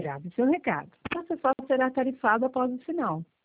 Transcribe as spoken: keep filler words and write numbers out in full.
Grave seu recado. O acessório será tarifado após o sinal.